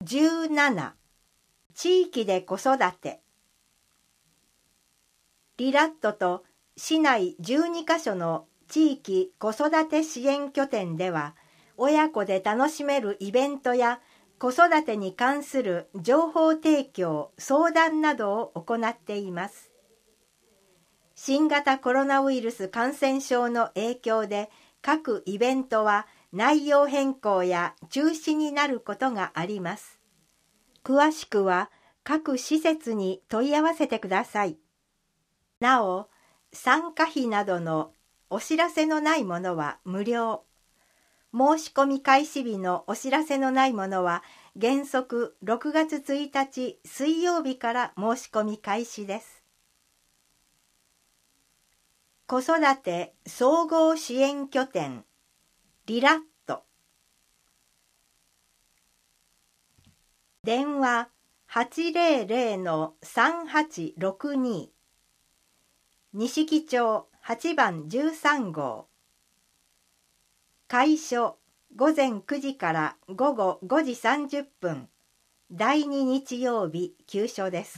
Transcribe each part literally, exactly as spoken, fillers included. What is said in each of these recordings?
じゅうなな、地域で子育て。リラットと市内じゅうにカ所の地域子育て支援拠点では、親子で楽しめるイベントや子育てに関する情報提供、相談などを行っています。新型コロナウイルス感染症の影響で各イベントは内容変更や中止になることがあります。詳しくは各施設に問い合わせてください。なお、参加費などのお知らせのないものは無料。申し込み開始日のお知らせのないものは原則ろくがつついたち水曜日から申し込み開始です。子育て総合支援拠点リラット。電話 はちぜろぜろのさんはちろくに 錦町はちばんじゅうさんごう。開所ごぜんくじからごごごじさんじゅっぷん。だいに日曜日休所です。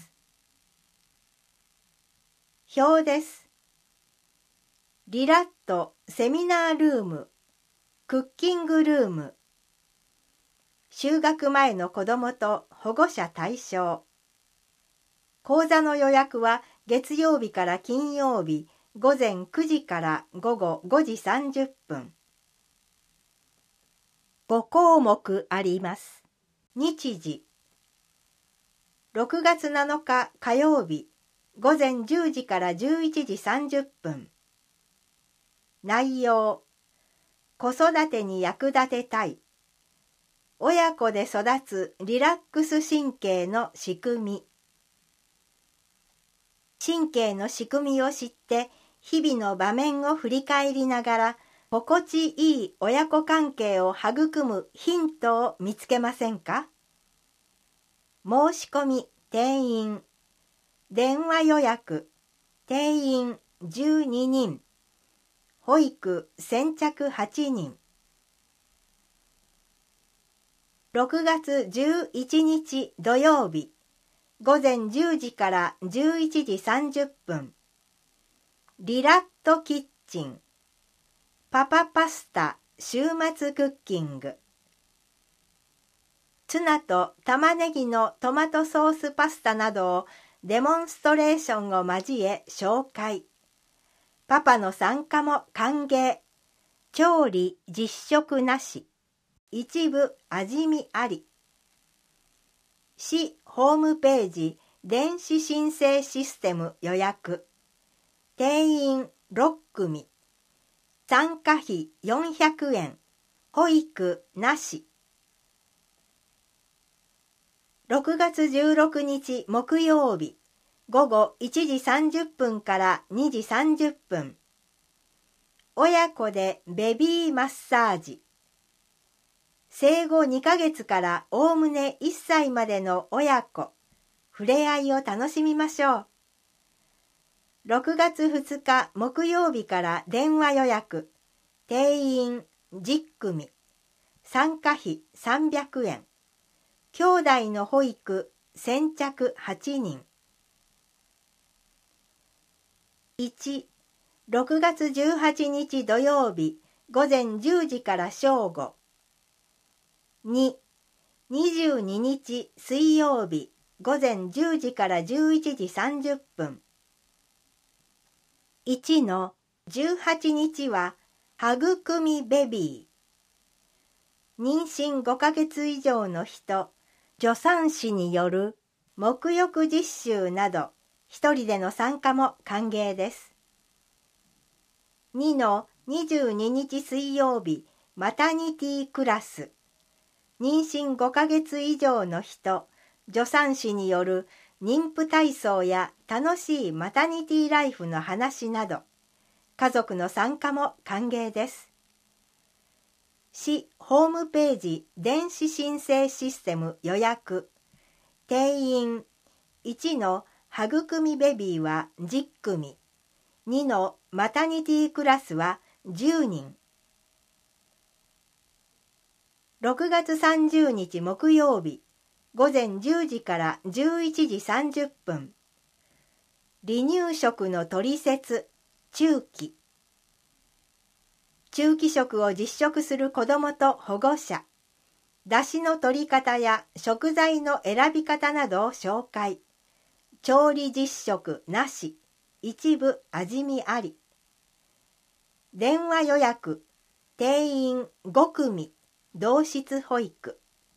表です。リラットセミナールーム、クッキングルーム、就学前の子どもと保護者対象。講座の予約は月曜日から金曜日ごぜんくじからごごごじさんじゅっぷん。ごこうもくあります。日時ろくがつなのか火曜日ごぜんじゅうじからじゅういちじさんじゅっぷん。内容、子育てに役立てたい。親子で育つリラックス神経の仕組み。神経の仕組みを知って日々の場面を振り返りながら心地いい親子関係を育むヒントを見つけませんか？申し込み定員、電話予約定員じゅうににん、保育先着はちにん。ろくがつじゅういちにち土曜日ごぜんじゅうじからじゅういちじさんじゅっぷん。リラットキッチンパパパスタ週末クッキング。ツナと玉ねぎのトマトソースパスタなどをデモンストレーションを交え紹介。パパの参加も歓迎。調理実食なし。一部味見あり。市ホームページ電子申請システム予約。定員ろっくみ。参加費よんひゃくえん。保育なし。ろくがつじゅうろくにち木曜日ごごいちじさんじゅっぷんからにじさんじゅっぷん。親子でベビーマッサージ。生後にかげつからおおむねいっさいまでの親子、触れ合いを楽しみましょう。ろくがつふつか木曜日から電話予約、定員じゅっくみ、参加費さんびゃくえん、兄弟の保育先着はちにん。いち、ろくがつじゅうはちにち土曜日ごぜんじゅうじから正午。に、にじゅうににち水曜日ごぜんじゅうじからじゅういちじさんじゅっぷん。いちのじゅうはちにちは育みベビー。妊娠ごかげつ以上の人、助産師による沐浴実習など一人での参加も歓迎です。にのにじゅうににち水曜日マタニティクラス。妊娠ごかげつ以上の人、助産師による妊婦体操や楽しいマタニティライフの話など、家族の参加も歓迎です。市ホームページ電子申請システム予約。定員いちの育みベビーはじゅっくみ、にのマタニティクラスはじゅうにん。ろくがつさんじゅうにち木曜日午前じゅうじからじゅういちじさんじゅっぷん。離乳食の取説、中期。中期食を実食する子どもと保護者。出汁の取り方や食材の選び方などを紹介。調理実食なし。一部味見あり。電話予約。定員ごくみ。同室保育。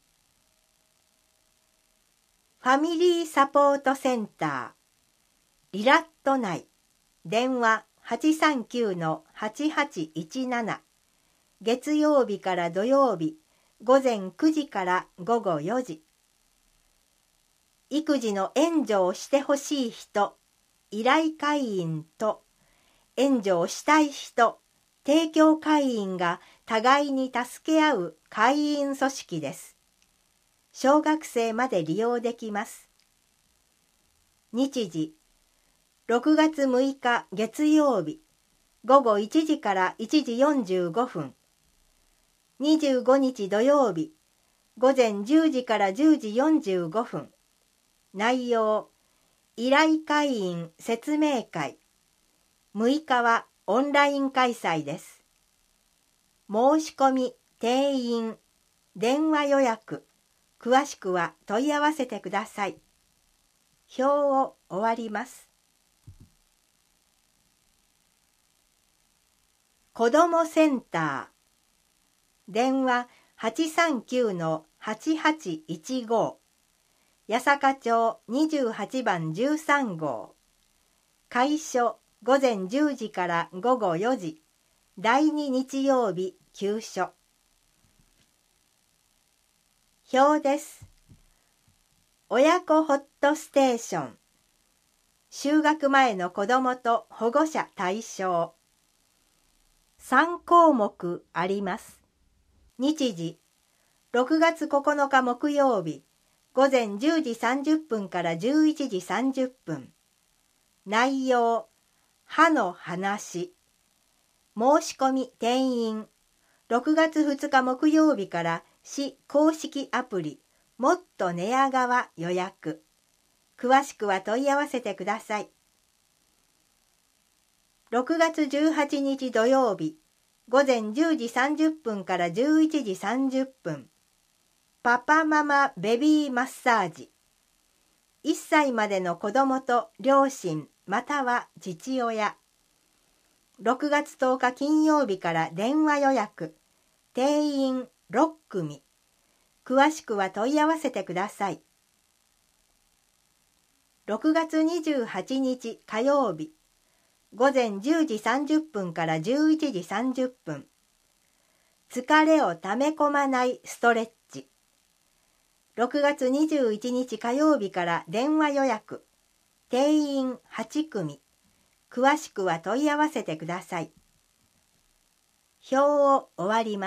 ファミリーサポートセンター。リラット内。電話 はちさんきゅうのはちはちいちなな。月曜日から土曜日。午前くじから午後よじ。育児の援助をしてほしい人、依頼会員と、援助をしたい人、提供会員が互いに助け合う会員組織です。小学生まで利用できます。日時、ろくがつむいか月曜日、午後いちじからいちじよんじゅうごふん。にじゅうごにち土曜日、午前じゅうじからじゅうじよんじゅうごふん。内容、依頼会員説明会。むいかはオンライン開催です。申し込み、定員、電話予約。詳しくは問い合わせてください。表を終わります。子どもセンター。電話 はちさんきゅうのはちはちいちご。八坂町にじゅうはちばんじゅうさんごう。開所午前じゅうじから午後よじ。だいに日曜日休所。表です。親子ホットステーション。就学前の子どもと保護者対象。さんこうもくあります。日時、ろくがつここのか木曜日、午前じゅうじさんじゅっぷんからじゅういちじさんじゅっぷん。内容、歯の話。申し込み定員。ろくがつふつか木曜日から市公式アプリ、もっと寝屋川予約。詳しくは問い合わせてください。ろくがつじゅうはちにち土曜日、午前じゅうじさんじゅっぷんからじゅういちじさんじゅっぷん。パパママベビーマッサージ。いっさいまでの子どもと両親または父親。ろくがつとおか金曜日から電話予約。定員ろっくみ。詳しくは問い合わせてください。ろくがつにじゅうはちにち火曜日。午前じゅうじさんじゅっぷんからじゅういちじさんじゅっぷん。疲れをため込まないストレッチ。ろくがつにじゅういちにち火曜日から電話予約。定員はちくみ。詳しくは問い合わせてください。表を終わります。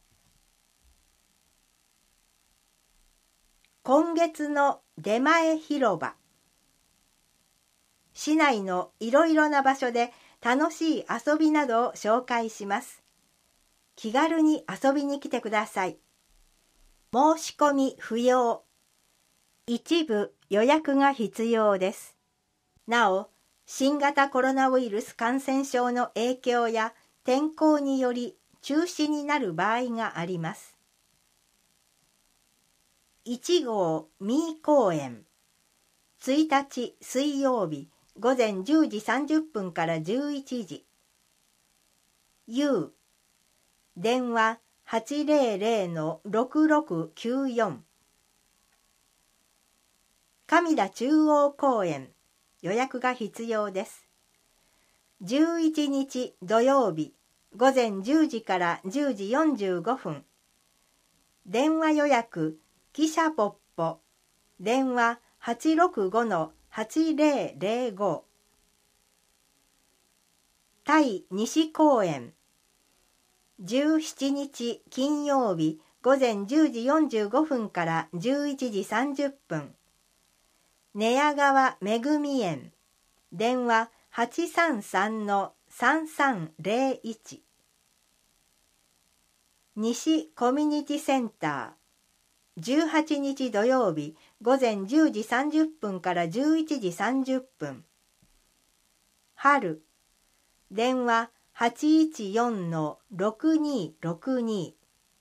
今月の出前広場。市内のいろいろな場所で楽しい遊びなどを紹介します。気軽に遊びに来てください。申し込み不要。一部予約が必要です。なお、新型コロナウイルス感染症の影響や天候により中止になる場合があります。いちごう三井公園。ついたち水曜日。午前じゅうじさんじゅっぷんからじゅういちじ。U。電話 はちぜろぜろのろくろくきゅうよん。上田中央公園。予約が必要です。じゅういちにち土曜日。午前じゅうじからじゅうじよんじゅうごふん。電話予約汽車ポッポ。電話 はちろくごのはちぜろぜろご。対西公園。じゅうしちにち金曜日午前じゅうじよんじゅうごふんからじゅういちじさんじゅっぷん。寝屋川めぐみ園。電話 はちさんさんのさんさんぜろいち。西コミュニティセンター。 じゅうはちにち土曜日午前じゅうじさんじゅっぷんからじゅういちじさんじゅっぷん。春、電話 はちいちよんのろくにろくに。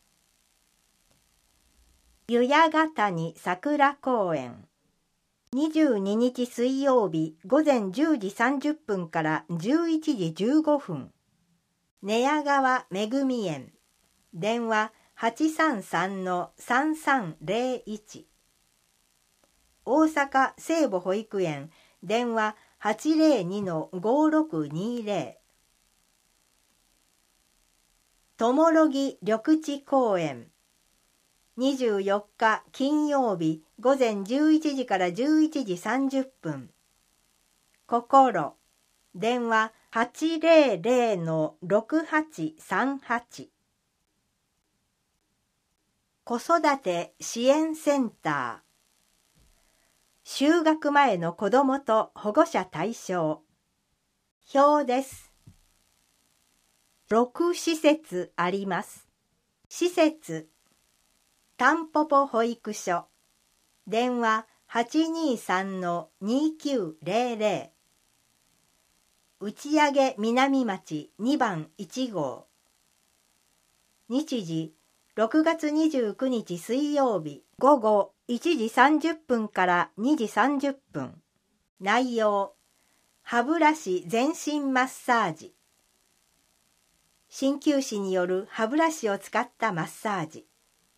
湯屋ヶ谷桜公園。にじゅうににち水曜日午前じゅうじさんじゅっぷんからじゅういちじじゅうごふん。寝屋川めぐみ園。電話 はちさんさんのさんさんぜろいち。大阪聖母保育園。電話 はちぜろにのごろくにぜろ。ともろぎ緑地公園。にじゅうよっか金曜日午前じゅういちじからじゅういちじさんじゅっぷん。こころ。電話 はちぜろぜろのろくはちさんはち。子育て支援センター。就学前の子どもと保護者対象。表です。ろくしせつあります。施設。たんぽぽ保育所。電話 はちにさんのにきゅうぜろぜろ。打上南町にばんいちごう。日時ろくがつにじゅうくにち水曜日午後いちじさんじゅっぷんからにじさんじゅっぷん。内容、歯ブラシ全身マッサージ。鍼灸師による歯ブラシを使ったマッサージ。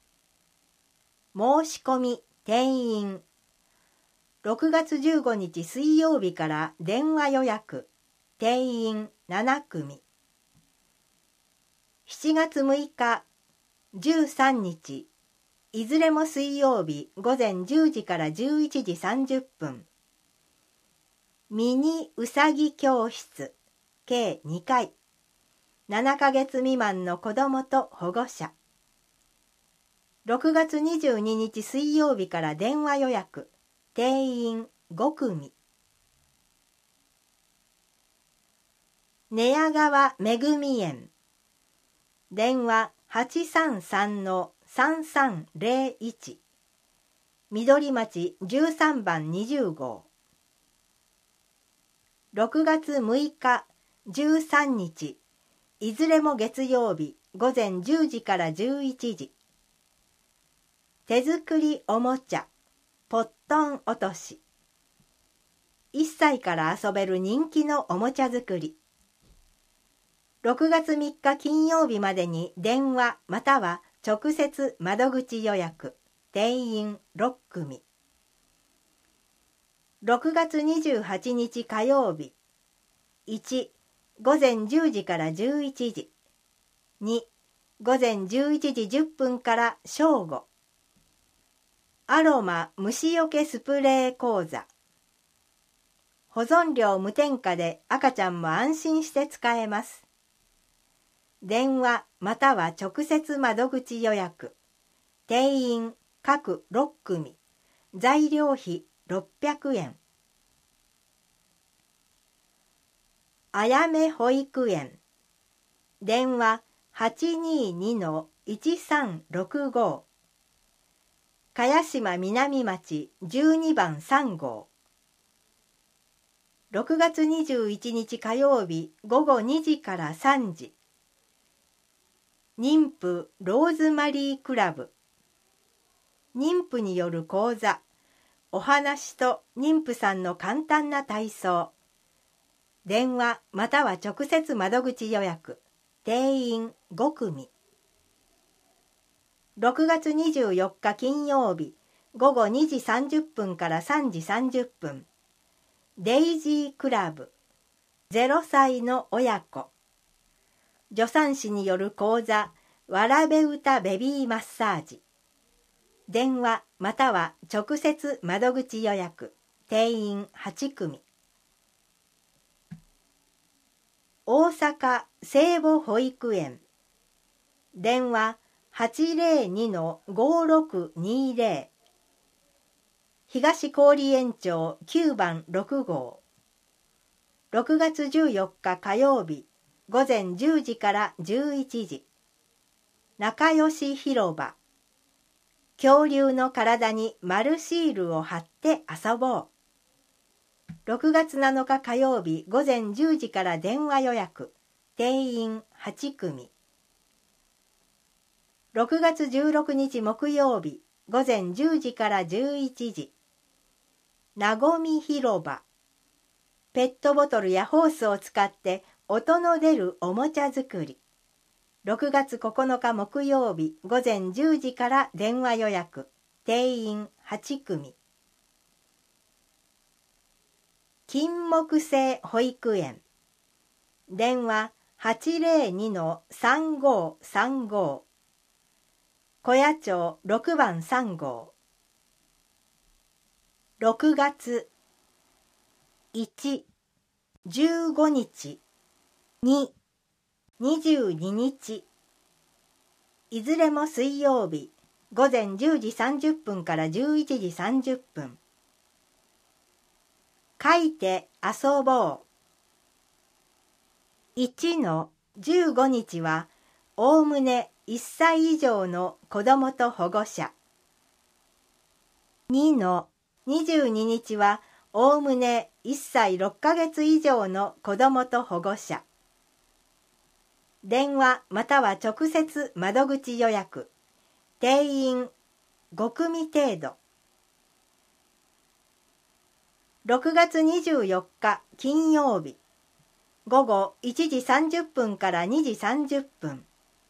申し込み定員。ろくがつじゅうごにち水曜日から電話予約。定員ななくみ。しちがつむいかじゅうさんにち、いずれも水曜日午前じゅうじからじゅういちじさんじゅっぷん。ミニうさぎ教室計にかい。ななかげつ未満の子どもと保護者。ろくがつにじゅうににち水曜日から電話予約。定員ごくみ。寝屋川めぐみ園。電話 はちさんさんのさんさんぜろいち。緑町じゅうさんばんにじゅうごう。ろくがつむいかじゅうさんにち、いずれも月曜日午前じゅうじからじゅういちじ。手作りおもちゃポットン落とし。いっさいから遊べる人気のおもちゃ作り。ろくがつみっか金曜日までに電話または直接窓口予約。定員ろっくみ。ろくがつにじゅうはちにち火曜日。いち、午前じゅうじからじゅういちじ。に、午前じゅういちじじゅっぷんから正午。アロマ虫よけスプレー講座。保存料無添加で赤ちゃんも安心して使えます。電話または直接窓口予約。定員各ろっくみ。材料費ろっぴゃくえん。あやめ保育園。電話 はちににのいちさんろくご。茅島南町じゅうにばんさんごう。ろくがつにじゅういちにち火曜日ごごにじからさんじ。妊婦ローズマリークラブ。妊婦による講座、お話と妊婦さんの簡単な体操。電話または直接窓口予約。定員ごくみ。ろくがつにじゅうよっか金曜日ごごにじさんじゅっぷんからさんじさんじゅっぷん。デイジークラブ。ぜろさいの親子。助産師による講座、わらべ歌ベビーマッサージ。電話または直接窓口予約。定員はちくみ。大阪聖母保育園。電話 はちぜろにのごろくにぜろ。東郡園町きゅうばんろくごう。ろくがつじゅうよっか火曜日午前じゅうじからじゅういちじ。仲良し広場。 恐竜の体に丸シールを貼って遊ぼう。ろくがつなのか火曜日午前じゅうじから電話予約。定員はちくみ。ろくがつじゅうろくにち木曜日午前じゅうじからじゅういちじ。なごみ広場。ペットボトルやホースを使って音の出るおもちゃ作り。ろくがつここのか木曜日午前じゅうじから電話予約。定員はちくみ。金木犀保育園。電話 はちぜろにのさんごーさんごー。小谷町ろくばんさんごう。ろくがついち、じゅうごにち、に、にじゅうににち。いずれも水曜日午前じゅうじさんじゅっぷんからじゅういちじさんじゅっぷん。書いて遊ぼう。いちのじゅうごにちはおおむねいっさい以上の子どもと保護者。にのにじゅうににちはおおむねいっさいろっかげつ以上の子どもと保護者。電話または直接窓口予約。定員ごくみ程度。ろくがつにじゅうよっか金曜日午後いちじさんじゅっぷんからにじさんじゅっぷん。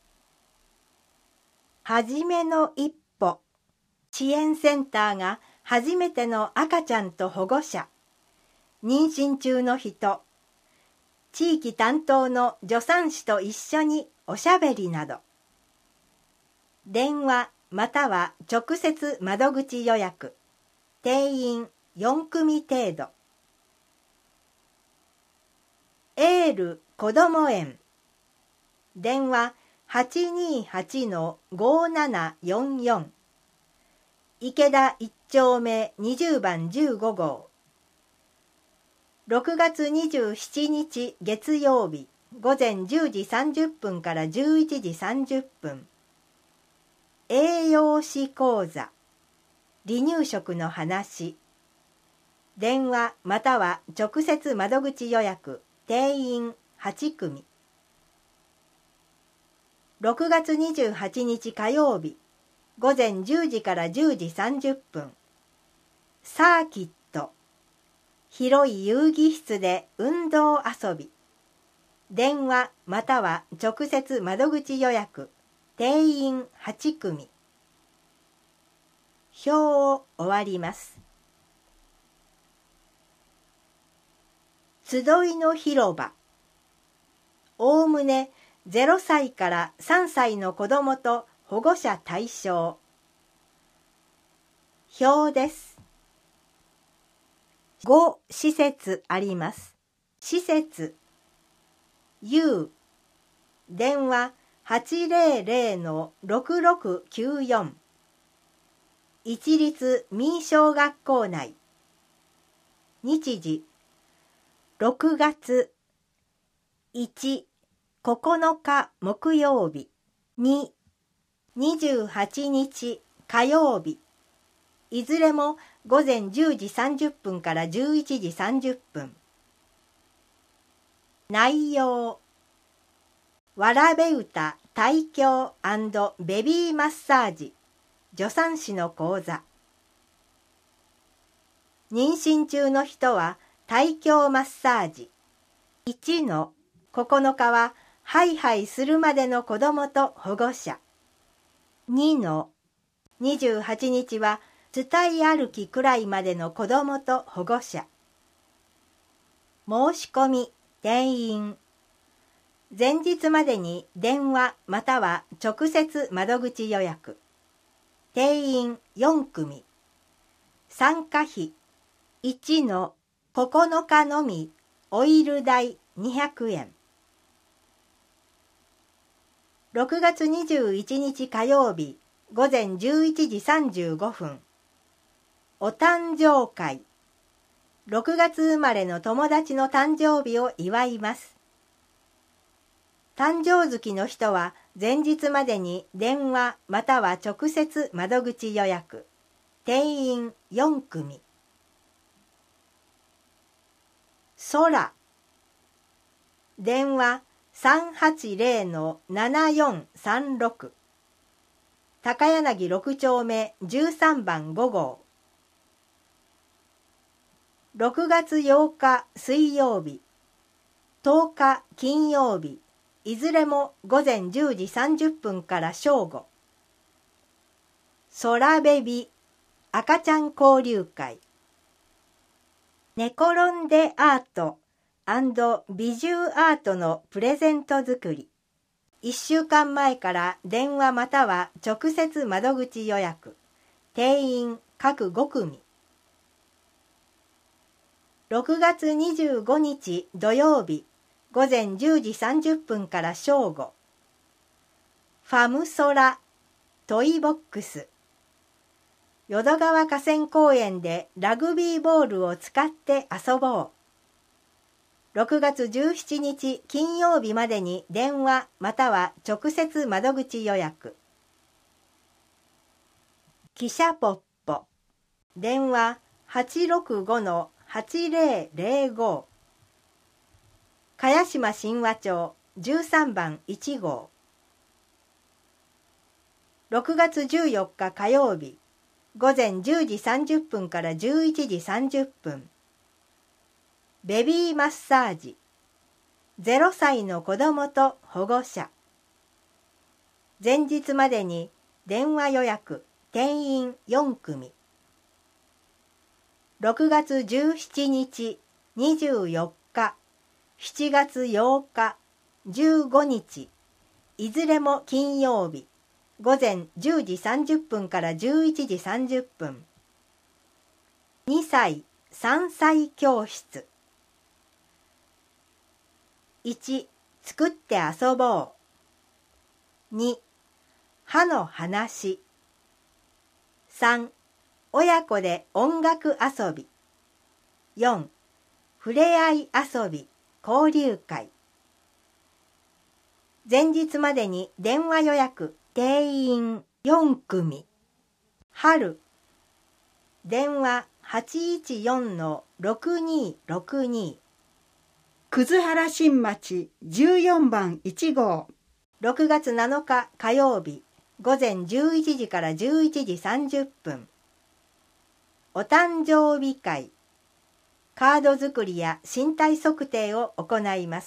はじめの一歩支援センターが初めての赤ちゃんと保護者、妊娠中の人、地域担当の助産師と一緒におしゃべりなど。電話または直接窓口予約。定員よんくみ程度。エールこども園。電話 はちにーはちのごーななよんよん。池田いっちょうめにじゅうばんじゅうごごう。ろくがつにじゅうしちにち月曜日午前じゅうじさんじゅっぷんからじゅういちじさんじゅっぷん。栄養士講座。離乳食の話。電話または直接窓口予約。定員はちくみ。ろくがつにじゅうはちにち火曜日午前じゅうじからじゅうじさんじゅっぷん。サーキット。広い遊戯室で運動遊び。電話または直接窓口予約。定員はちくみ。表を終わります。集いの広場。おおむねゼロさいからさんさいの子どもと保護者対象。表です。ご施設あります。施設 U 電話 はちぜろぜろのろくろくきゅうよん。一律民小学校内。日時ろくがついち、ここのか木曜日。に、にじゅうはちにち火曜日。いずれもごぜんじゅうじさんじゅっぷんからじゅういちじさんじゅっぷん。内容わらべ歌胎教&ベビーマッサージ助産師の講座。妊娠中の人は胎教マッサージ。いちのここのかはハイハイするまでの子どもと保護者。にのにじゅうはちにちは伝い歩きくらいまでの子どもと保護者。申し込み定員。前日までに電話または直接窓口予約。定員よんくみ。参加費いちのここのかのみオイル代にひゃくえん。ろくがつにじゅういちにち火曜日ごぜんじゅういちじさんじゅうごふん。お誕生会。ろくがつ生まれの友達の誕生日を祝います。誕生月の人は前日までに電話または直接窓口予約。定員よん組。空。電話 さんはちゼロのななよんさんろく。高柳ろく丁目じゅうさん番ご号。ろくがつようか水曜日、とおか金曜日、いずれも午前じゅうじさんじゅっぷんから正午。空ベビ赤ちゃん交流会。寝転んでアート&美獣アートのプレゼント作り。いっしゅうかんまえから電話または直接窓口予約。定員各ご組。ろくがつにじゅうごにち土曜日、午前じゅうじさんじゅっぷんから正午。ファムソラトイボックス。淀川河川公園でラグビーボールを使って遊ぼう。ろくがつじゅうしちにち金曜日までに電話または直接窓口予約。汽車ポッポ。電話 はちろくごのはちぜろぜろご。茅島神話町じゅうさん番いち号。ろくがつじゅうよっか火曜日、午前じゅうじさんじゅっぷんからじゅういちじさんじゅっぷん。ベビーマッサージ。ゼロさいの子どもと保護者。前日までに電話予約。定員よん組。ろくがつじゅうしちにち、にじゅうよっか、しちがつようか、じゅうごにち、いずれも金曜日、午前じゅうじさんじゅっぷんからじゅういちじさんじゅっぷん。にさい、さんさい教室。いち、作って遊ぼう。に、歯の話。さん、親子で音楽遊び。よん、ふれあい遊び、交流会。前日までに電話予約。定員よん組。春。電話 はちいちよんのろくにろくに。 葛原新町じゅうよん番いち号。 ろくがつなのか火曜日、午前じゅういちじからじゅういちじさんじゅっぷん。お誕生日会。カード作りや身体測定を行います。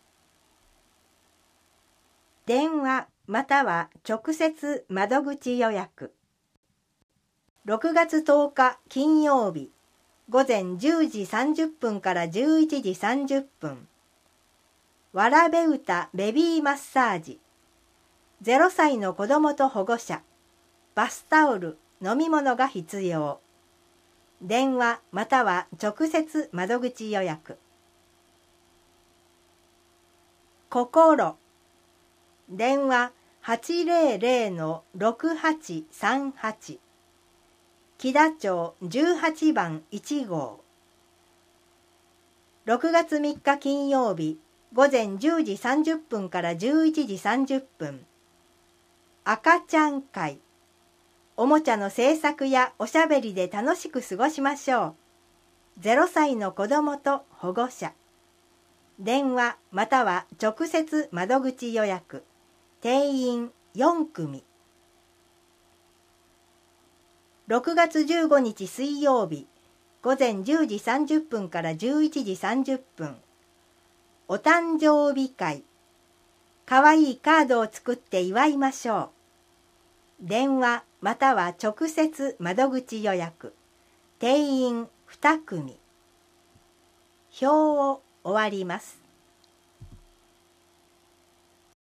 電話または直接窓口予約。ろくがつとおか金曜日、午前じゅうじさんじゅっぷんからじゅういちじさんじゅっぷん。わらべ歌ベビーマッサージ。ゼロさいの子どもと保護者。バスタオル、飲み物が必要。電話または直接窓口予約。心。電話 はちぜろぜろのろくはちさんはち。木田町じゅうはち番いち号。ろくがつみっか金曜日、午前じゅうじさんじゅっぷんからじゅういちじさんじゅっぷん。赤ちゃん会。おもちゃの製作やおしゃべりで楽しく過ごしましょう。ゼロさいの子どもと保護者。電話または直接窓口予約。定員よん組。ろくがつじゅうごにち水曜日、午前じゅうじさんじゅっぷんからじゅういちじさんじゅっぷん。お誕生日会。かわいいカードを作って祝いましょう。電話または直接窓口予約。定員に組。表を終わります。